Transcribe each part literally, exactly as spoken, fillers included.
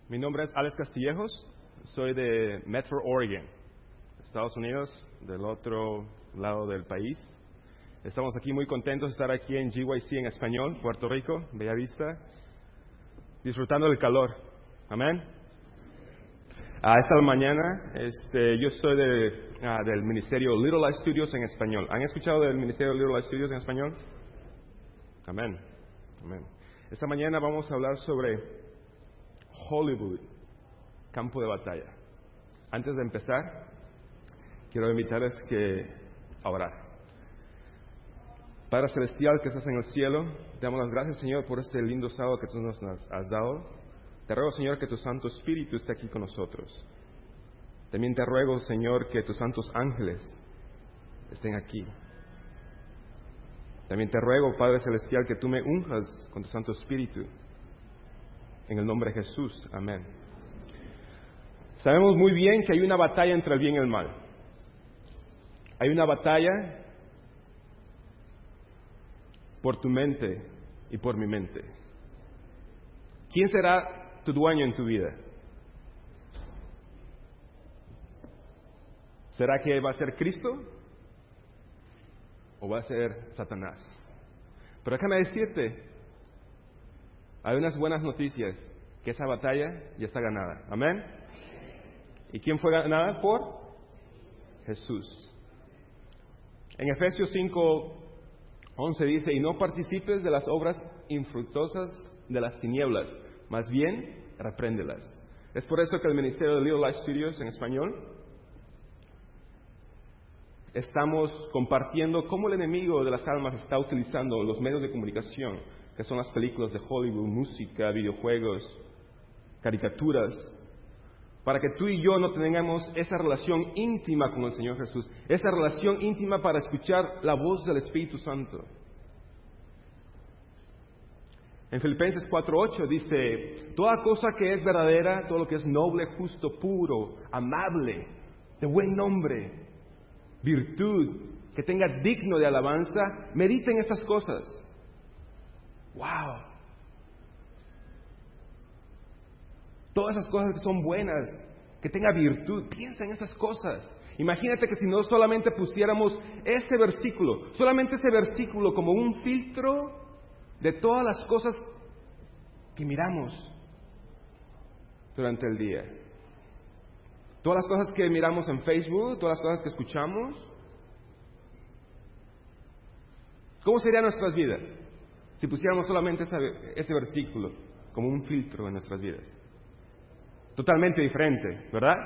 Mi nombre es Alex Castillejos, soy de Metro Oregon, Estados Unidos, del otro lado del país. Estamos aquí muy contentos de estar aquí en G Y C en español, Puerto Rico, Bellavista, disfrutando del calor. Amén. A esta mañana, este, yo soy de, uh, del ministerio Little Light Studios en español. ¿Han escuchado del ministerio Little Light Studios en español? Amén. Amén. Esta mañana vamos a hablar sobre Hollywood, campo de batalla. Antes de empezar, quiero invitarles que a orar. Padre Celestial que estás en el cielo, te damos las gracias, Señor, por este lindo sábado que tú nos has dado. Te ruego, Señor, que tu Santo Espíritu esté aquí con nosotros. También te ruego, Señor, que tus santos ángeles estén aquí. También te ruego, Padre Celestial, que tú me unjas con tu Santo Espíritu. En el nombre de Jesús. Amén. Sabemos muy bien que hay una batalla entre el bien y el mal. Hay una batalla por tu mente y por mi mente. ¿Quién será tu dueño en tu vida? ¿Será que va a ser Cristo o va a ser Satanás? Pero déjame decirte, hay unas buenas noticias, que esa batalla ya está ganada. ¿Amén? ¿Y quién fue ganada? Por Jesús. En Efesios cinco once dice, y no participes de las obras infructuosas de las tinieblas, más bien repréndelas. Es por eso que el ministerio de Little Light Studios en español estamos compartiendo cómo el enemigo de las almas está utilizando los medios de comunicación, que son las películas de Hollywood, música, videojuegos, caricaturas, para que tú y yo no tengamos esa relación íntima con el Señor Jesús, esa relación íntima para escuchar la voz del Espíritu Santo. En Filipenses cuatro ocho dice, toda cosa que es verdadera, todo lo que es noble, justo, puro, amable, de buen nombre, virtud, que tenga digno de alabanza, medita en estas cosas. ¡Wow! Todas esas cosas que son buenas, que tenga virtud, piensa en esas cosas. Imagínate que si no solamente pusiéramos este versículo, solamente ese versículo como un filtro de todas las cosas que miramos durante el día. Todas las cosas que miramos en Facebook, todas las cosas que escuchamos. ¿Cómo serían nuestras vidas si pusiéramos solamente ese, ese versículo como un filtro en nuestras vidas? Totalmente diferente, ¿verdad?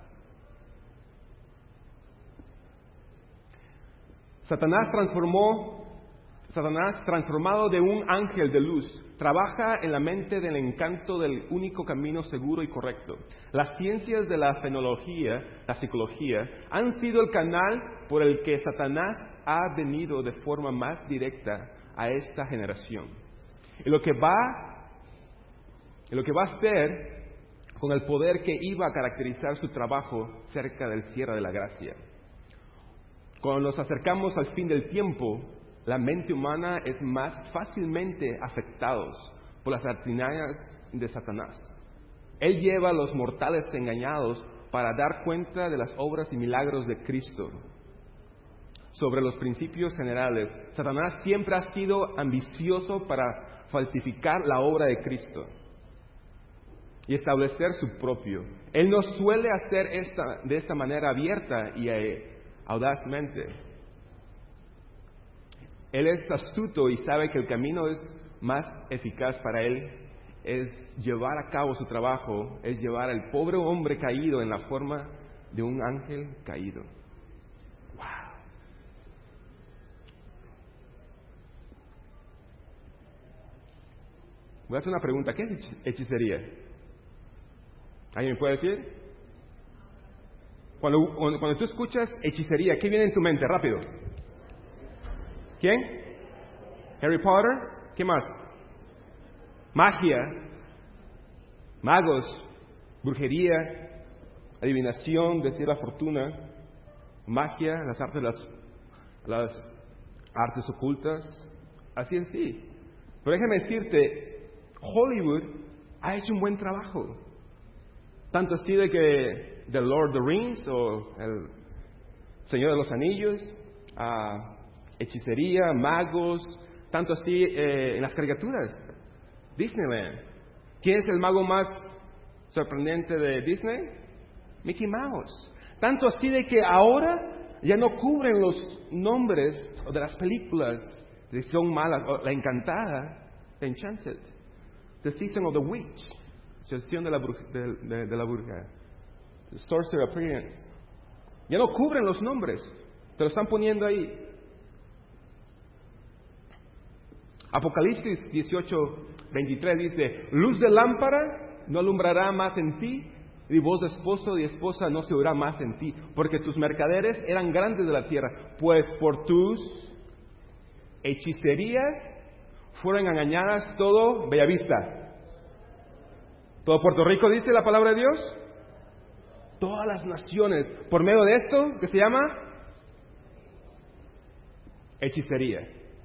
Satanás transformó, Satanás transformado de un ángel de luz, trabaja en la mente del encanto del único camino seguro y correcto. Las ciencias de la fenología, la psicología, han sido el canal por el que Satanás ha venido de forma más directa a esta generación. Y lo que va, y lo que va a hacer con el poder que iba a caracterizar su trabajo cerca del cierre de la gracia. Cuando nos acercamos al fin del tiempo, la mente humana es más fácilmente afectados por las artimañas de Satanás. Él lleva a los mortales engañados para dar cuenta de las obras y milagros de Cristo. Sobre los principios generales, Satanás siempre ha sido ambicioso para falsificar la obra de Cristo y establecer su propio. Él no suele hacer esta, de esta manera abierta y eh, audazmente. Él es astuto y sabe que el camino es más eficaz para él es llevar a cabo su trabajo, es llevar al pobre hombre caído en la forma de un ángel caído. ¡Wow! Voy a hacer una pregunta. ¿Qué es hechicería? ¿Alguien me puede decir? Cuando, cuando, cuando tú escuchas hechicería, ¿qué viene en tu mente? Rápido. ¿Quién? Harry Potter. ¿Qué más? Magia, magos, brujería, adivinación, decir la fortuna, magia, las artes, las, las artes ocultas. Así es, sí. Pero déjame decirte, Hollywood ha hecho un buen trabajo. Tanto así de que The Lord of the Rings o el Señor de los Anillos, uh, hechicería, magos, tanto así eh, en las caricaturas. Disneyland. ¿Quién es el mago más sorprendente de Disney? Mickey Mouse. Tanto así de que ahora ya no cubren los nombres de las películas de son malas, o La Encantada, The Enchanted, The Season of the Witch, Sesión de la bruja, de, de, de la bruja, The Sorcerer Appearance. Ya no cubren los nombres, te lo están poniendo ahí. Apocalipsis dieciocho, veintitrés dice: luz de lámpara no alumbrará más en ti, y voz de esposo y esposa no se oirá más en ti, porque tus mercaderes eran grandes de la tierra, pues por tus hechicerías fueron engañadas todo Bellavista. Todo Puerto Rico, dice la palabra de Dios. Todas las naciones, por medio de esto que se llama hechicería.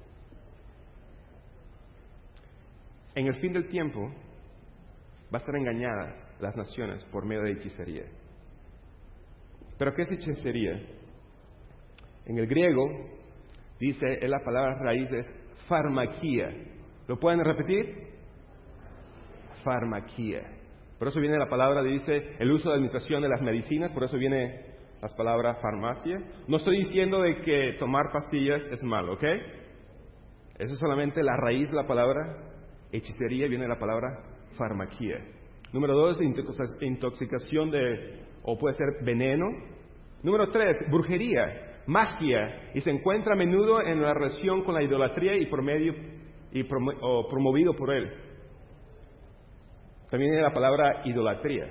En el fin del tiempo va a estar engañadas las naciones por medio de hechicería. ¿Pero qué es hechicería? En el griego dice, es la palabra raíz es farmaquía. ¿Lo pueden repetir? Farmaquía. Por eso viene la palabra, dice, el uso de administración de las medicinas, por eso viene las palabras farmacia. No estoy diciendo de que tomar pastillas es malo, ¿ok? Eso es solamente la raíz de la palabra hechicería, viene la palabra farmaquía. Número dos, intoxicación de, o puede ser veneno. Número tres, brujería, magia, y se encuentra a menudo en la relación con la idolatría y por medio y prom- o promovido por él. También viene la palabra idolatría.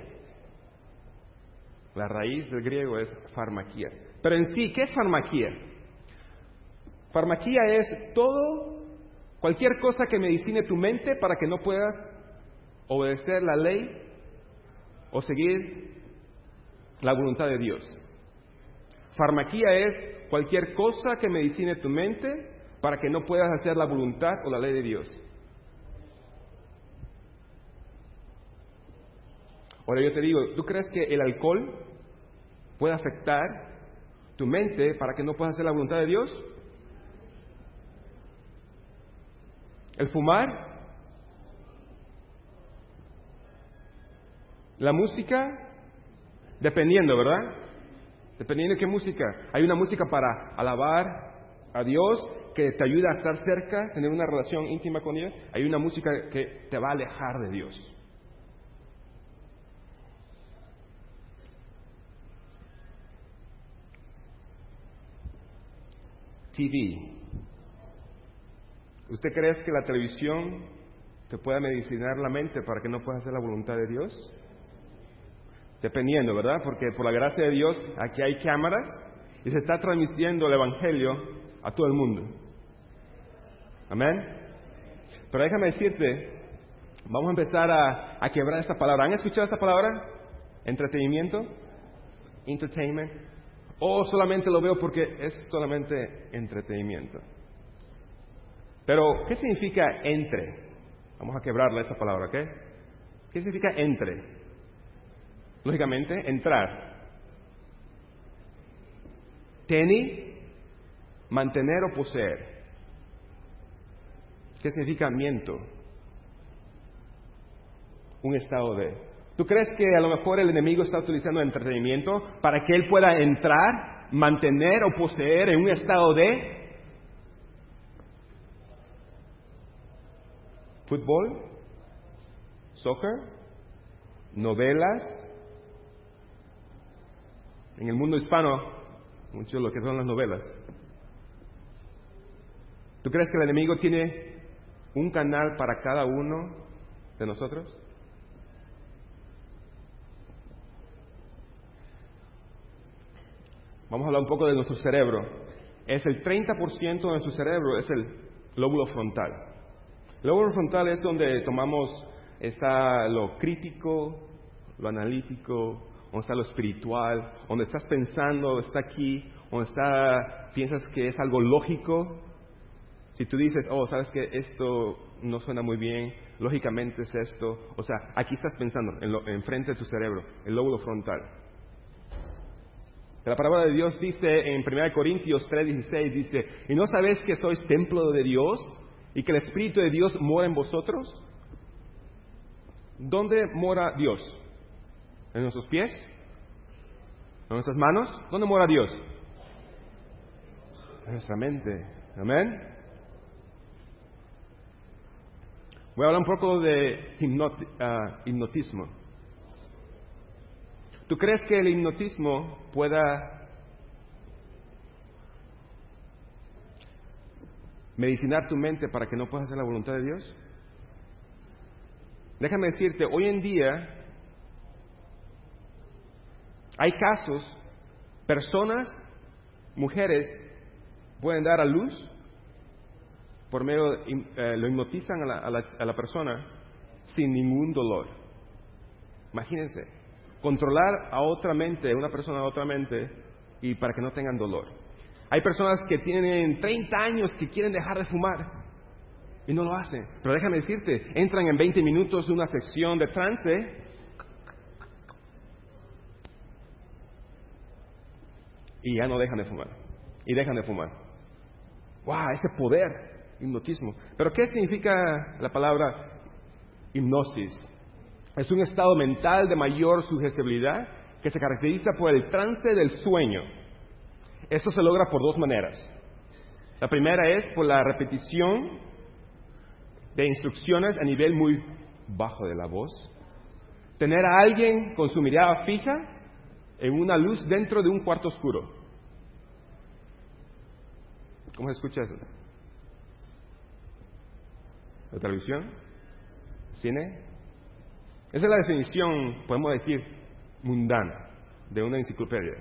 La raíz del griego es farmaquía. Pero en sí, ¿qué es farmaquía? Farmaquía es todo, cualquier cosa que medicine tu mente para que no puedas obedecer la ley o seguir la voluntad de Dios. Farmaquía es cualquier cosa que medicine tu mente para que no puedas hacer la voluntad o la ley de Dios. Ahora yo te digo, ¿tú crees que el alcohol puede afectar tu mente para que no puedas hacer la voluntad de Dios? ¿El fumar? ¿La música? Dependiendo, ¿verdad? Dependiendo de qué música. Hay una música para alabar a Dios, que te ayuda a estar cerca, tener una relación íntima con Él. Hay una música que te va a alejar de Dios. T V. ¿Usted cree que la televisión te pueda medicinar la mente para que no puedas hacer la voluntad de Dios? Dependiendo, ¿verdad? Porque por la gracia de Dios aquí hay cámaras y se está transmitiendo el Evangelio a todo el mundo. Amén. Pero déjame decirte, vamos a empezar a, a quebrar esta palabra. ¿Han escuchado esta palabra? Entretenimiento. Entertainment. O solamente lo veo porque es solamente entretenimiento. Pero, ¿qué significa entre? Vamos a quebrarla esa palabra, ¿ok? ¿Qué significa entre? Lógicamente, entrar. Teni, mantener o poseer. ¿Qué significa miento? Un estado de... ¿Tú crees que a lo mejor el enemigo está utilizando entretenimiento para que él pueda entrar, mantener o poseer en un estado de fútbol, soccer, novelas? En el mundo hispano, mucho de lo que son las novelas. ¿Tú crees que el enemigo tiene un canal para cada uno de nosotros? Vamos a hablar un poco de nuestro cerebro. Es el treinta por ciento de nuestro cerebro, es el lóbulo frontal. El lóbulo frontal es donde tomamos, está lo crítico, lo analítico, donde está lo espiritual, donde estás pensando, está aquí, donde está, piensas que es algo lógico. Si tú dices, oh, sabes que esto no suena muy bien, lógicamente es esto. O sea, aquí estás pensando, en lo, enfrente de tu cerebro, el lóbulo frontal. La palabra de Dios dice en primera Corintios tres dieciséis, dice, ¿y no sabéis que sois templo de Dios y que el Espíritu de Dios mora en vosotros? ¿Dónde mora Dios? ¿En nuestros pies? ¿En nuestras manos? ¿Dónde mora Dios? En nuestra mente. Amén. Voy a hablar un poco de hipnoti- uh, hipnotismo. ¿Tú crees que el hipnotismo pueda medicinar tu mente para que no puedas hacer la voluntad de Dios? Déjame decirte, hoy en día hay casos, personas, mujeres, pueden dar a luz, por medio, de, eh, lo hipnotizan a la, a, la, a la persona sin ningún dolor. Imagínense, controlar a otra mente, una persona a otra mente, y para que no tengan dolor. Hay personas que tienen treinta años que quieren dejar de fumar y no lo hacen. Pero déjame decirte, entran en veinte minutos en una sección de trance y ya no dejan de fumar. Y dejan de fumar. ¡Wow! Ese poder, hipnotismo. ¿Pero qué significa la palabra hipnosis? Es un estado mental de mayor sugestibilidad que se caracteriza por el trance del sueño. Esto se logra por dos maneras. La primera es por la repetición de instrucciones a nivel muy bajo de la voz. Tener a alguien con su mirada fija en una luz dentro de un cuarto oscuro. ¿Cómo se escucha eso? ¿La televisión? ¿Cine? Esa es la definición, podemos decir, mundana de una enciclopedia.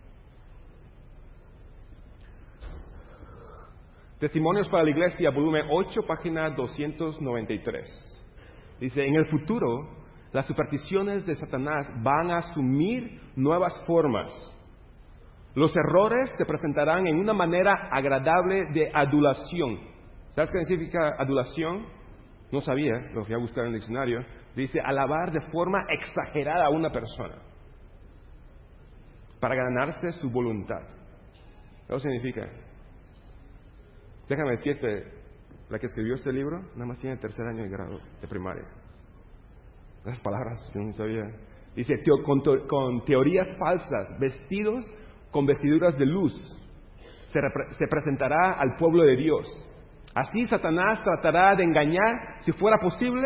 Testimonios para la Iglesia, volumen ocho, página doscientos noventa y tres. Dice, en el futuro, las supersticiones de Satanás van a asumir nuevas formas. Los errores se presentarán en una manera agradable de adulación. ¿Sabes qué significa adulación? No sabía, lo fui a buscar en el diccionario. Dice, alabar de forma exagerada a una persona para ganarse su voluntad. ¿Qué significa? Déjame decirte, la que escribió este libro nada más tiene tercer año de grado de primaria. Esas palabras yo no sabía. Dice, teo, con, to, con teorías falsas, vestidos con vestiduras de luz, se, repre, se presentará al pueblo de Dios. Así Satanás tratará de engañar, si fuera posible,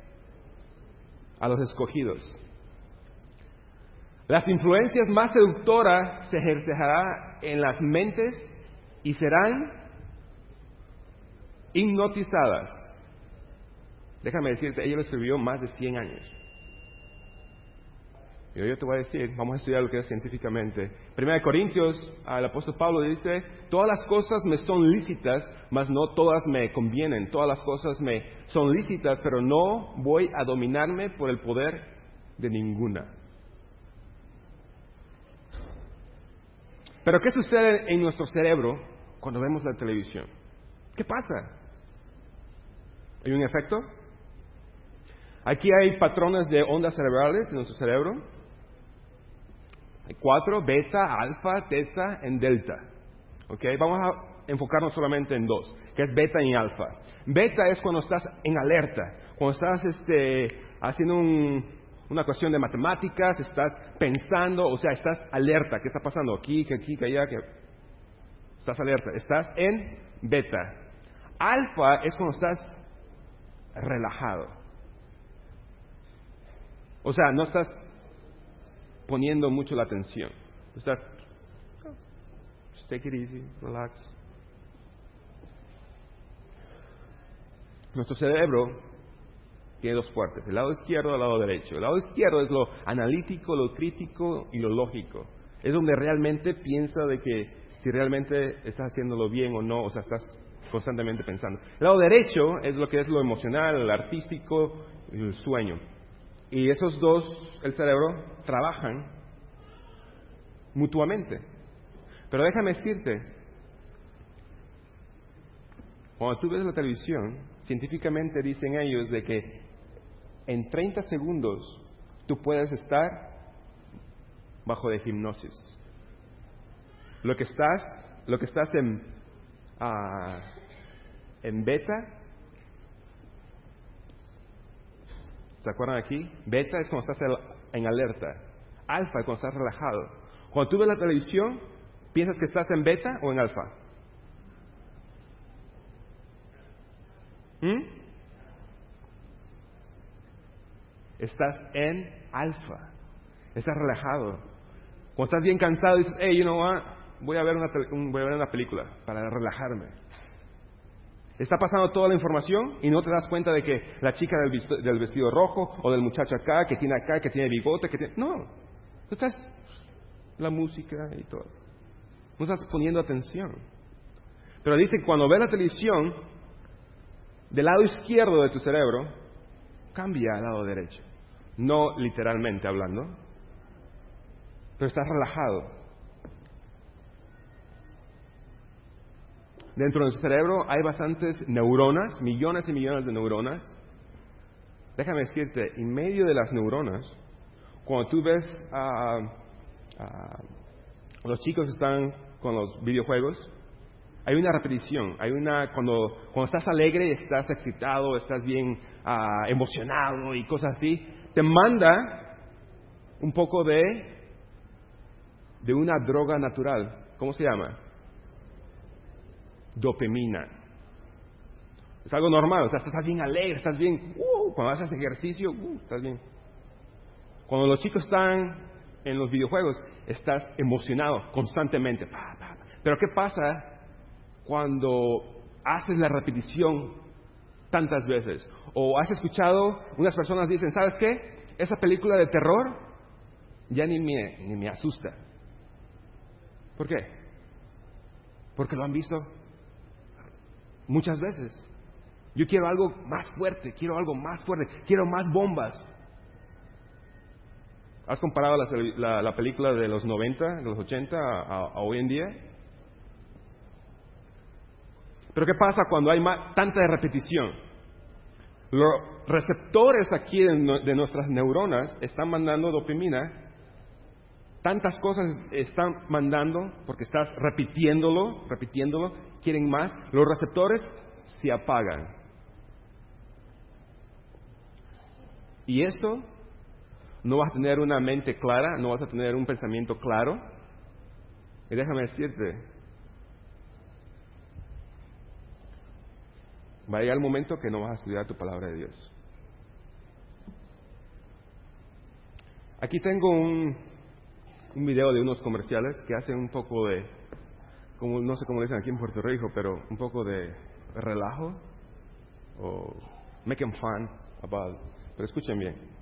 a los escogidos. Las influencias más seductoras se ejercerán en las mentes y serán hipnotizadas. Déjame decirte, ella lo escribió más de cien años. Y yo te voy a decir, vamos a estudiar lo que es científicamente. Primera de Corintios, el apóstol Pablo dice, todas las cosas me son lícitas, mas no todas me convienen. Todas las cosas me son lícitas, pero no voy a dominarme por el poder de ninguna. Pero ¿qué sucede en nuestro cerebro cuando vemos la televisión? ¿Qué pasa? ¿Hay un efecto? Aquí hay patrones de ondas cerebrales en nuestro cerebro. Hay cuatro, beta, alfa, teta y delta. ¿Okay? Vamos a enfocarnos solamente en dos, que es beta y alfa. Beta es cuando estás en alerta, cuando estás este, haciendo un, una cuestión de matemáticas, estás pensando, o sea, estás alerta. ¿Qué está pasando? Aquí, que aquí, que allá, que... Estás alerta, estás en beta. Alfa es cuando estás relajado. O sea, no estás poniendo mucho la atención. Estás, just take it easy, relax. Nuestro cerebro tiene dos partes, el lado izquierdo y el lado derecho. El lado izquierdo es lo analítico, lo crítico y lo lógico. Es donde realmente piensa de que si realmente estás haciéndolo bien o no, o sea, estás constantemente pensando. El lado derecho es lo que es lo emocional, el artístico y el sueño. Y esos dos, el cerebro, trabajan mutuamente. Pero déjame decirte, cuando tú ves la televisión, científicamente dicen ellos de que en treinta segundos tú puedes estar bajo de hipnosis. Lo que estás, lo que estás en, uh, en beta, ¿se acuerdan aquí? Beta es cuando estás en alerta. Alfa es cuando estás relajado. Cuando tú ves la televisión, ¿piensas que estás en beta o en alfa? ¿Mm? Estás en alfa. Estás relajado. Cuando estás bien cansado, dices, hey, you know what? Voy a ver una, voy a ver una película para relajarme. Está pasando toda la información y no te das cuenta de que la chica del vestido, del vestido rojo o del muchacho acá, que tiene acá, que tiene bigote, que tiene... No, tú estás... La música y todo. No estás poniendo atención. Pero dice que cuando ves la televisión, del lado izquierdo de tu cerebro, cambia al lado derecho. No literalmente hablando, pero estás relajado. Dentro de tu cerebro hay bastantes neuronas, millones y millones de neuronas. Déjame decirte, en medio de las neuronas, cuando tú ves a uh, los chicos que están con los videojuegos, hay una repetición, hay una cuando cuando estás alegre, estás excitado, estás bien uh, emocionado y cosas así, te manda un poco de de una droga natural. ¿Cómo se llama? Dopamina. Es algo normal, o sea, estás bien alegre, estás bien, uh, cuando haces ejercicio, uh, estás bien. Cuando los chicos están en los videojuegos, estás emocionado constantemente. Pero ¿qué pasa cuando haces la repetición tantas veces? O has escuchado, unas personas dicen, ¿sabes qué? Esa película de terror ya ni me, ni me asusta. ¿Por qué? Porque lo han visto muchas veces. Yo quiero algo más fuerte, quiero algo más fuerte, quiero más bombas. ¿Has comparado la, la, la película de los noventa, de los ochenta a, a hoy en día? Pero ¿qué pasa cuando hay más, tanta repetición? Los receptores aquí de, de nuestras neuronas están mandando dopamina. Tantas cosas están mandando porque estás repitiéndolo, repitiéndolo, quieren más. Los receptores se apagan. Y esto, no vas a tener una mente clara, no vas a tener un pensamiento claro. Y déjame decirte, va a llegar el momento que no vas a estudiar tu palabra de Dios. Aquí tengo un, un video de unos comerciales que hacen un poco de, como no sé cómo le dicen aquí en Puerto Rico, pero un poco de relajo, o making fun about, pero escuchen bien.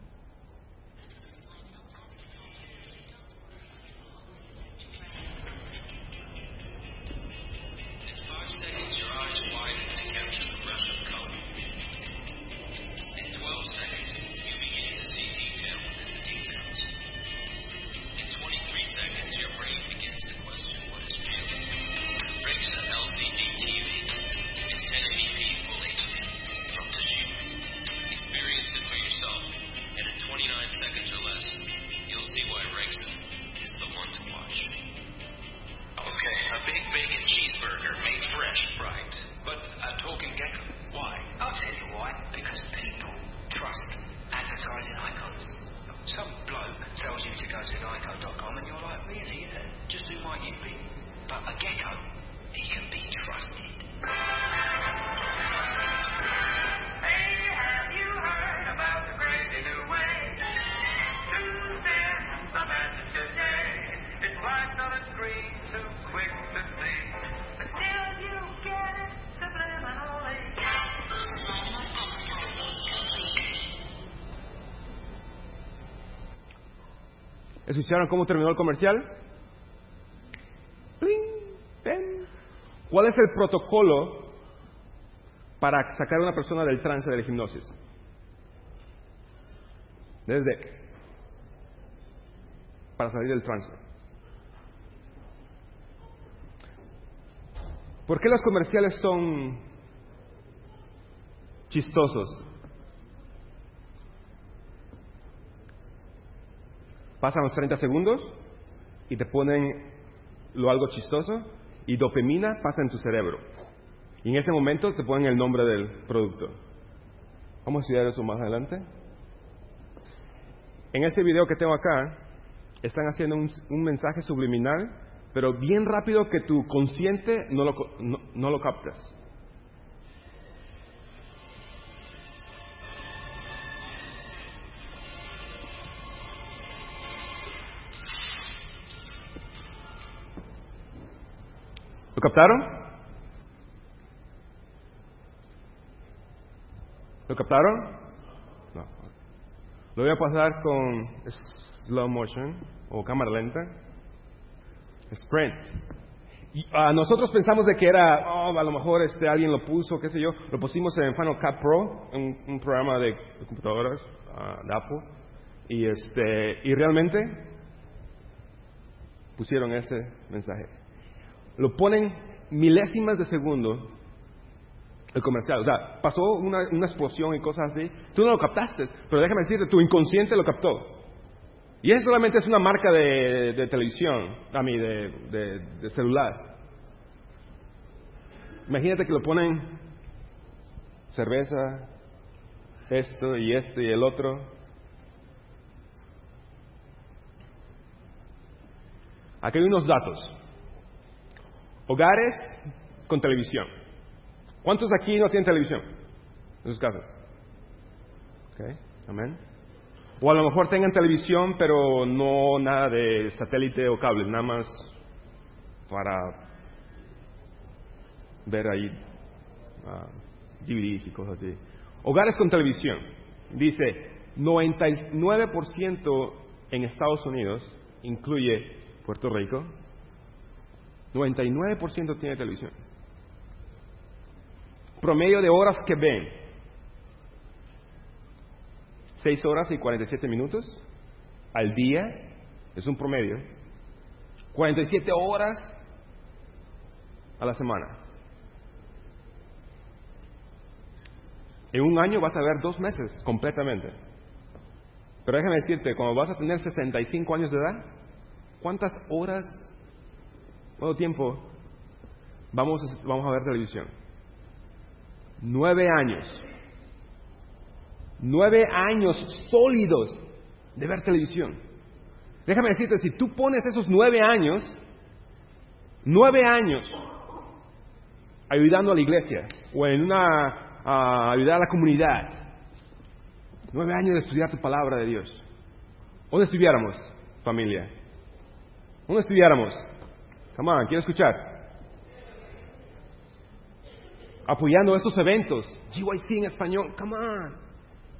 ¿Escucharon cómo terminó el comercial? ¡Pling! ¡Pen! ¿Cuál es el protocolo para sacar a una persona del trance de la hipnosis? Desde para salir del trance. ¿Por qué los comerciales son chistosos. Pasan los treinta segundos y te ponen lo algo chistoso y dopamina pasa en tu cerebro. Y en ese momento te ponen el nombre del producto. Vamos a estudiar eso más adelante. En este video que tengo acá, están haciendo un, un mensaje subliminal, pero bien rápido que tu consciente no lo, no, no lo captas. ¿Lo captaron? ¿Lo captaron? No. Lo voy a pasar con slow motion o cámara lenta. Sprint. Y, uh, nosotros pensamos de que era, oh, a lo mejor este alguien lo puso, qué sé yo. Lo pusimos en Final Cut Pro, un, un programa de, de computadoras uh, de Apple. Y este y realmente pusieron ese mensaje. Lo ponen milésimas de segundo el comercial. O sea, pasó una, una explosión y cosas así. Tú no lo captaste, pero déjame decirte, tu inconsciente lo captó. Y eso solamente es una marca de, de televisión, a mí, de, de, de celular. Imagínate que lo ponen cerveza, esto y esto y el otro. Aquí hay unos datos. Hogares con televisión. ¿Cuántos de aquí no tienen televisión en sus casas? Okay, amén. O a lo mejor tengan televisión, pero no nada de satélite o cable, nada más para ver ahí uh, D V Ds y cosas así. Hogares con televisión. Dice, noventa y nueve por ciento en Estados Unidos, incluye Puerto Rico, noventa y nueve por ciento tiene televisión. Promedio de horas que ven, seis horas y cuarenta y siete minutos al día, es un promedio. cuarenta y siete horas a la semana. En un año vas a ver dos meses completamente. Pero déjame decirte, cuando vas a tener sesenta y cinco años de edad, ¿cuántas horas, cuánto tiempo vamos a, vamos a ver televisión? Nueve años. Nueve años sólidos de ver televisión. Déjame decirte, si tú pones esos nueve años, nueve años ayudando a la iglesia o en una uh, ayudar a la comunidad, nueve años de estudiar tu palabra de Dios. ¿Dónde estuviéramos, familia? ¿Dónde estuviéramos? Come on, quiero escuchar. Apoyando estos eventos, G Y C en español, come on.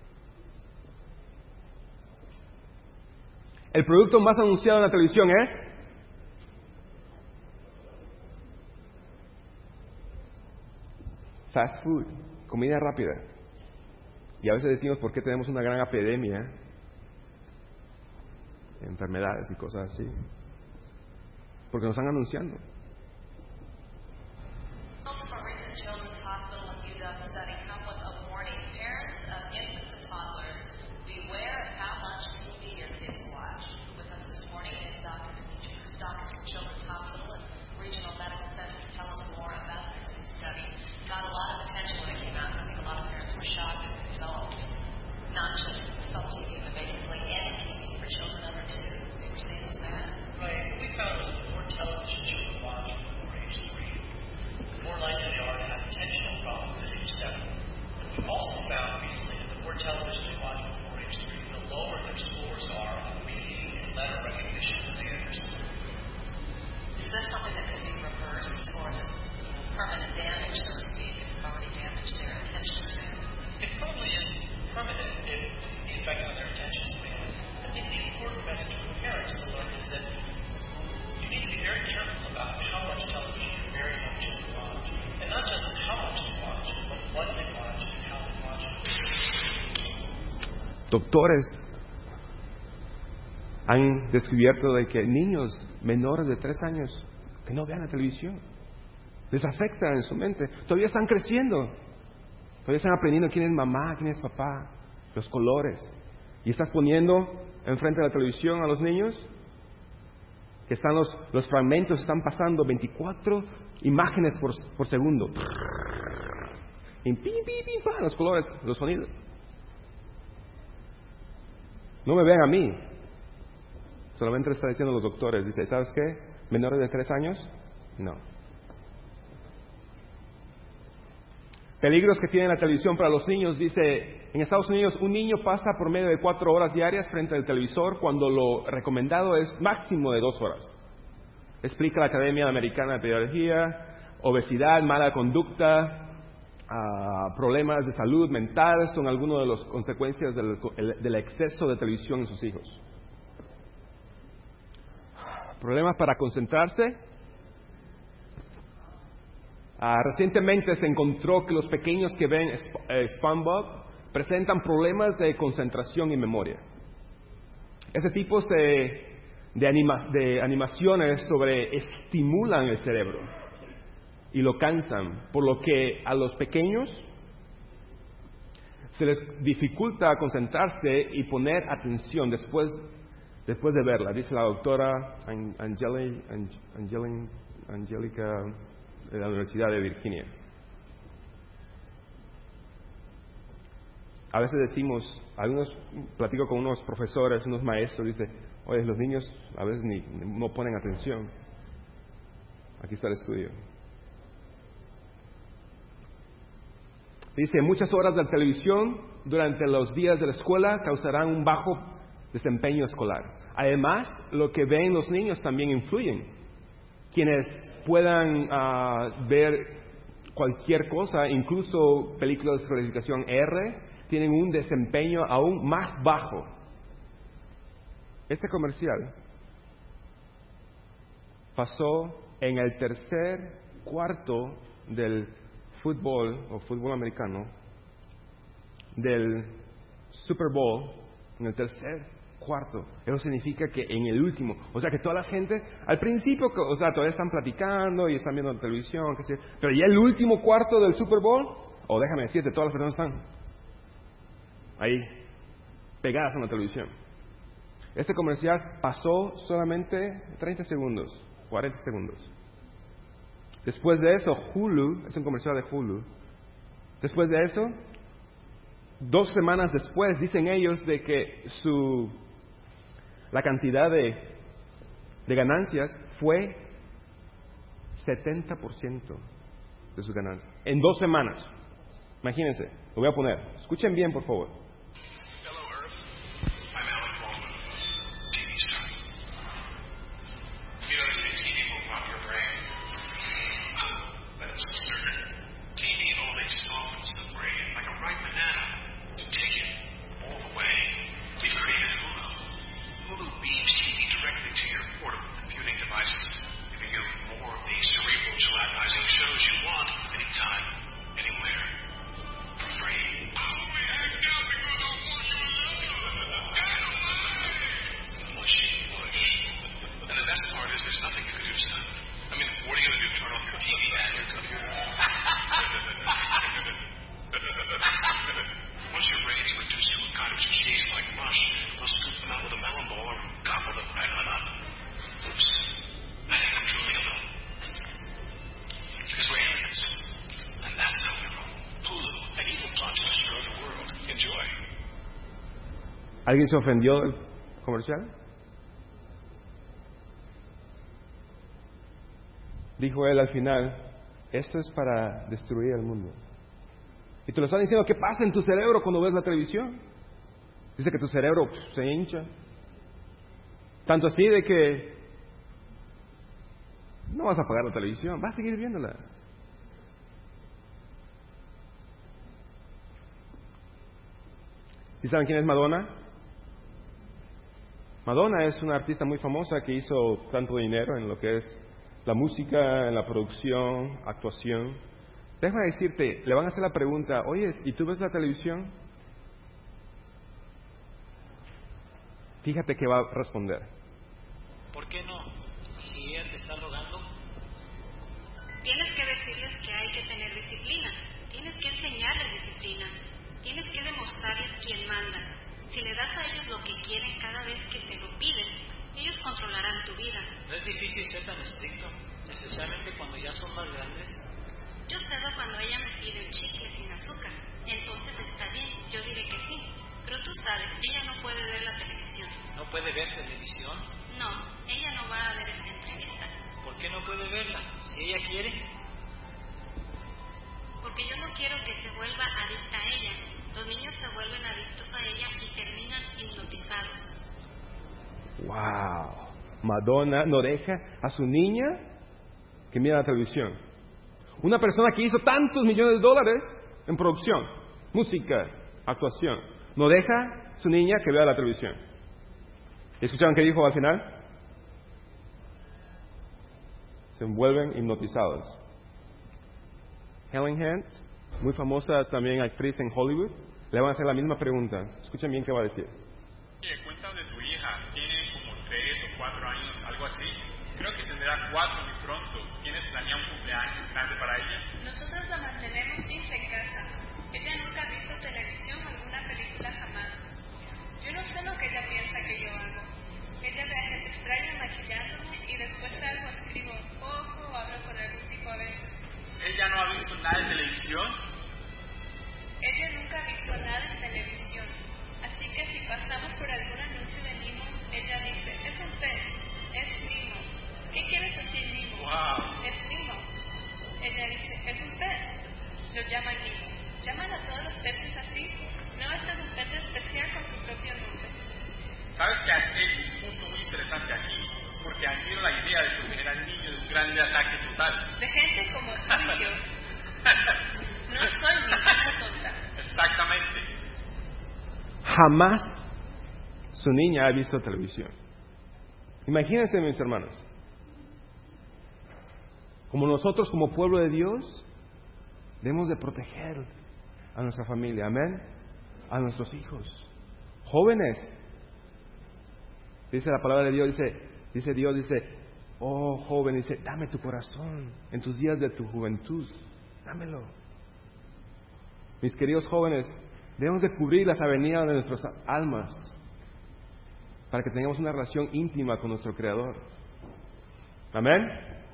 El producto más anunciado en la televisión es fast food, comida rápida. Y a veces decimos, ¿por qué tenemos una gran epidemia de enfermedades y cosas así? Porque nos están anunciando. Doctores han descubierto de que niños menores de tres años que no vean la televisión les afecta en su mente. Todavía están creciendo. Todavía están aprendiendo quién es mamá, quién es papá, los colores. Y estás poniendo enfrente de la televisión a los niños que están los, los fragmentos, están pasando veinticuatro imágenes por, por segundo. Y pim, pim, pim, pam, los colores, los sonidos. No me vean a mí. Solamente le están diciendo los doctores. Dice, ¿sabes qué? ¿Menores de tres años? No. Peligros que tiene la televisión para los niños. Dice, en Estados Unidos un niño pasa por medio de cuatro horas diarias frente al televisor cuando lo recomendado es máximo de dos horas. Explica la Academia Americana de Pediatría. Obesidad, mala conducta, uh, problemas de salud mental son algunas de las consecuencias del, del exceso de televisión en sus hijos. Problemas para concentrarse. Uh, recientemente se encontró que los pequeños que ven eh, SpongeBob presentan problemas de concentración y memoria. Ese tipo de, de, anima, de animaciones sobreestimulan el cerebro y lo cansan, por lo que a los pequeños se les dificulta concentrarse y poner atención después, después de verla, dice la doctora Angeli, Angeli, Angélica de la Universidad de Virginia. A veces decimos, algunos, platico con unos profesores, unos maestros, dice, oye, los niños a veces ni, no ponen atención. Aquí está el estudio. Dice, muchas horas de televisión durante los días de la escuela causarán un bajo desempeño escolar. Además, lo que ven los niños también influyen. Quienes puedan uh, ver cualquier cosa, incluso películas de clasificación R, tienen un desempeño aún más bajo. Este comercial pasó en el tercer cuarto del fútbol o fútbol americano del Super Bowl, en el tercer cuarto. Eso significa que en el último, o sea que toda la gente al principio, o sea, todavía están platicando y están viendo la televisión, qué sé, pero ya el último cuarto del Super Bowl, o oh, déjame decirte, todas las personas están ahí pegadas en la televisión. Este comercial pasó solamente treinta segundos, cuarenta segundos. Después de eso, Hulu, es un comercial de Hulu. Después de eso, dos semanas después, dicen ellos de que su la cantidad de, de ganancias fue setenta por ciento de sus ganancias. En dos semanas. Imagínense, lo voy a poner. Escuchen bien, por favor. ¿Alguien se ofendió del comercial? Dijo él al final, esto es para destruir el mundo. Y te lo están diciendo, ¿qué pasa en tu cerebro cuando ves la televisión? Dice que tu cerebro pff, se hincha. Tanto así de que no vas a apagar la televisión, vas a seguir viéndola. ¿Y saben quién es Madonna? Madonna es una artista muy famosa que hizo tanto dinero en lo que es la música, en la producción, actuación. Déjame decirte, le van a hacer la pregunta, oye, ¿y tú ves la televisión? Fíjate que va a responder. ¿Por qué no? Si ella te está rogando. Tienes que decirles que hay que tener disciplina. Tienes que enseñarles disciplina. Tienes que demostrarles quién manda. Si le das a ellos lo que quieren cada vez que te lo piden, ellos controlarán tu vida. No es difícil ser tan estricto, especialmente cuando ya son más grandes. Yo cedo cuando ella me pide un chicle sin azúcar. Entonces está bien, yo diré que sí. Pero tú sabes, ella no puede ver la televisión. ¿No puede ver televisión? No, ella no va a ver esta entrevista. ¿Por qué no puede verla? Si ella quiere. Porque yo no quiero que se vuelva adicta a ella. Los niños se vuelven adictos a ella y terminan hipnotizados. Wow. Madonna no deja a su niña que mira la televisión. Una persona que hizo tantos millones de dólares en producción, música, actuación, no deja a su niña que vea la televisión. ¿Escucharon qué dijo al final? Se vuelven hipnotizados. Helen Hunt, muy famosa también actriz en Hollywood, le van a hacer la misma pregunta. Escuchen bien qué va a decir. Oye, cuenta de tu hija. Tiene como tres o cuatro años, algo así. Creo que tendrá cuatro muy pronto. ¿Tienes planeado un cumpleaños grande para ella? Nosotros la mantenemos simple en casa. Ella nunca ha visto televisión o alguna película jamás. Yo no sé lo que ella piensa que yo hago. Ella ve a gente extraña maquillándome y después salgo, escribo un poco o hablo con algún tipo a veces. ¿Ella no ha visto nada de televisión? Ella nunca ha visto nada en televisión. Así que si pasamos por algún anuncio de Nimo, ella dice, es un pez, es Nimo. ¿Qué quieres decir Nimo? Wow. Es Nimo. Ella dice, es un pez. Lo llaman Nimo. ¿Llaman a todos los peces así? No, este es un pez especial con su propio nombre. ¿Sabes que has hecho un punto muy interesante aquí? Porque admiro la idea de proteger al niño de un gran ataque total. De gente como tú y yo. No soy ninguna tonta. Exactamente. Jamás su niña ha visto televisión. Imagínense, mis hermanos, como nosotros como pueblo de Dios debemos de proteger a nuestra familia, amén, a nuestros hijos, jóvenes. Dice la palabra de Dios, dice, dice Dios, dice, oh joven, dice, dame tu corazón en tus días de tu juventud, dámelo. Mis queridos jóvenes, debemos de cubrir las avenidas de nuestras almas para que tengamos una relación íntima con nuestro Creador. Amén.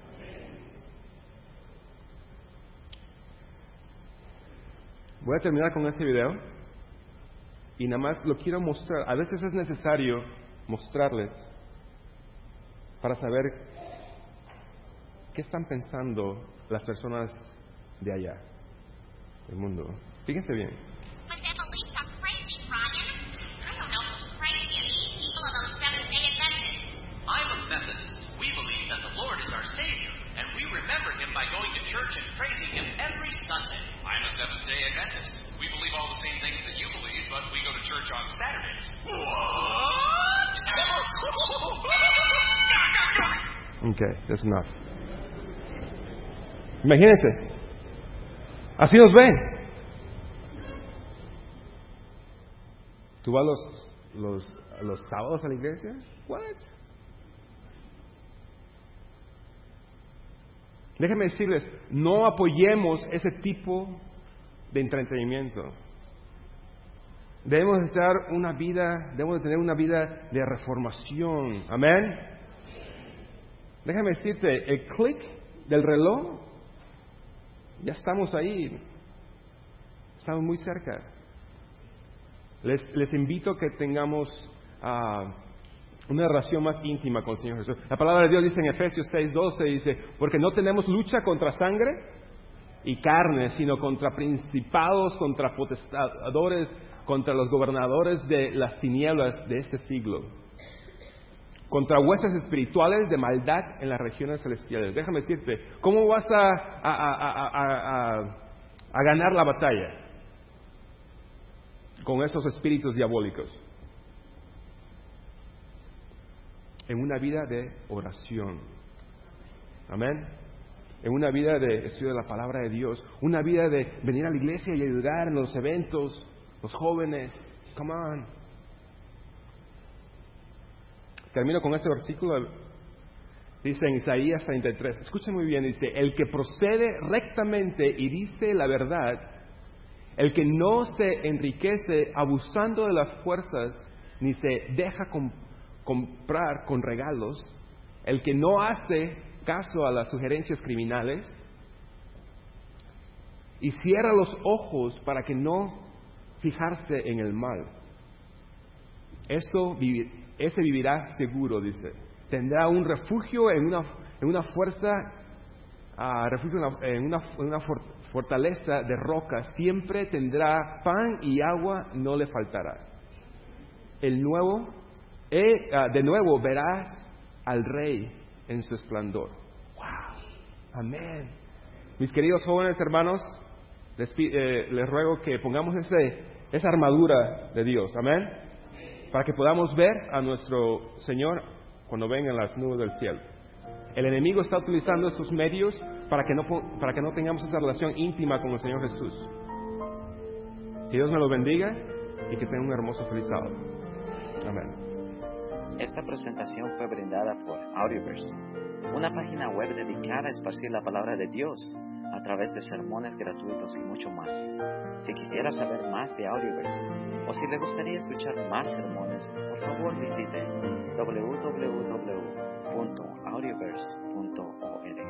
Voy a terminar con este video y nada más lo quiero mostrar. A veces es necesario mostrarles para saber qué están pensando las personas de allá, del mundo. Fíjense bien. But them beliefs are crazy, Brian. I don't know who's crazy, these people or those Seventh-day Adventists. I'm a Methodist. We believe that the Lord is our Savior, and we remember Him by going to church and praising Him every Sunday. I'm a Seventh-day Adventist. We believe all the same things that you believe, but we go to church on Saturdays. What? Okay, that's enough. Imagínense, así nos ven. ¿Tú vas los, los, los sábados a la iglesia? What? Déjenme decirles, no apoyemos ese tipo de entretenimiento. Debemos estar una vida, debemos de tener una vida de reformación. Amén. Déjame decirte, el clic del reloj, ya estamos ahí. Estamos muy cerca. Les, les invito a que tengamos uh, una relación más íntima con el Señor Jesús. La palabra de Dios dice en Efesios seis doce, dice, porque no tenemos lucha contra sangre y carne, sino contra principados, contra potestadores, contra los gobernadores de las tinieblas de este siglo, contra huestes espirituales de maldad en las regiones celestiales. Déjame decirte, ¿cómo vas a, a, a, a, a, a ganar la batalla con esos espíritus diabólicos? En una vida de oración. Amén. En una vida de estudio de la palabra de Dios. Una vida de venir a la iglesia y ayudar en los eventos. Los jóvenes. Come on. Termino con este versículo. Dice en Isaías treinta y tres, escuchen muy bien, dice, el que procede rectamente y dice la verdad, el que no se enriquece abusando de las fuerzas, ni se deja com- comprar con regalos, el que no hace caso a las sugerencias criminales y cierra los ojos para que no fijarse en el mal. Esto, ese vivirá seguro, dice. Tendrá un refugio en una, en una fuerza, uh, refugio en una, en una, en una fortaleza de roca. Siempre tendrá pan y agua, no le faltará. El nuevo, eh, uh, de nuevo verás al Rey en su esplendor. Wow. Amén. Mis queridos jóvenes hermanos, les, eh, les ruego que pongamos ese, esa armadura de Dios. Amén. Para que podamos ver a nuestro Señor cuando vengan las nubes del cielo. El enemigo está utilizando estos medios para que no, para que no tengamos esa relación íntima con el Señor Jesús. Que Dios me lo bendiga y que tengan un hermoso feliz sábado. Amén. Esta presentación fue brindada por Audioverse, una página web dedicada a esparcir la palabra de Dios a través de sermones gratuitos y mucho más. Si quisiera saber más de Audioverse o si le gustaría escuchar más sermones, por favor visite doble u doble u doble u punto audioverse punto org.